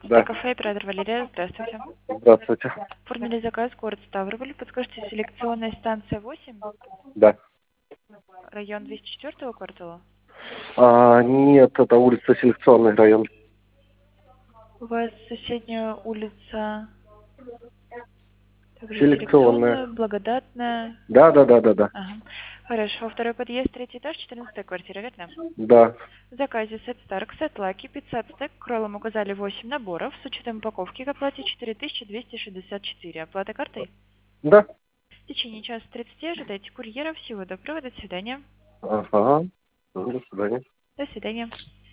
Да. Кафе «Оператор Валерия». Здравствуйте. Здравствуйте. Оформили заказ, город Ставрополь. Подскажите, селекционная станция 8, Да. район 204 квартала. Нет, это улица Селекционный район. У вас соседняя улица, также Селекционная. селекционная, благодатная. Да. Ага. Хорошо, второй подъезд, третий этаж, 14 квартира, верно? Да. В заказе сет Старк, сет Лаки, 500 стек, кролом указали 8 наборов, с учетом упаковки к оплате 4264. Оплата картой? Да. В течение часа 30 ожидайте курьера. Всего доброго, до свидания. Ага. До свидания. До свидания.